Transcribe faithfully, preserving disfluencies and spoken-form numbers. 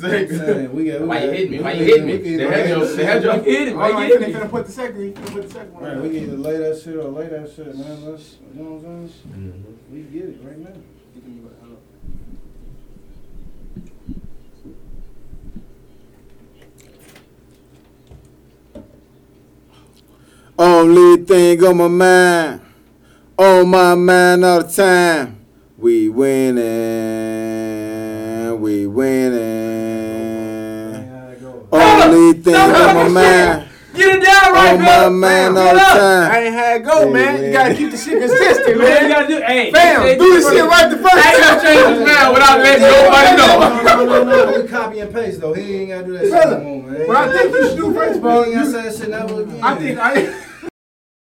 saying? We got, we Why got, you hitting me? we Why can- you hitting we me? can They either had lay your, that they had shit- your hitting. Why Hold on, you he hitting me? finna put the second. He finna put the second one. Right, we can either lay that shit or lay that shit, man. Let's, you know what I'm saying? Mm-hmm. We get it right now. Only thing on my mind, on my mind all the time. We winning, we winning. Only thing on my mind, Get it down right, on my bro. mind Get all the up. time. I ain't had it go, Yeah, man. man. You gotta keep the shit consistent, Man, you man. gotta do. Hey, Fam, say- do this shit right the first I ain't time. gonna change his mind without letting nobody know. No, no, no, no. We copy and paste though. He ain't gotta do that shit Brother, no more, man. What I think you should do, first of all, He ain't you, gotta say that shit never again. I think I.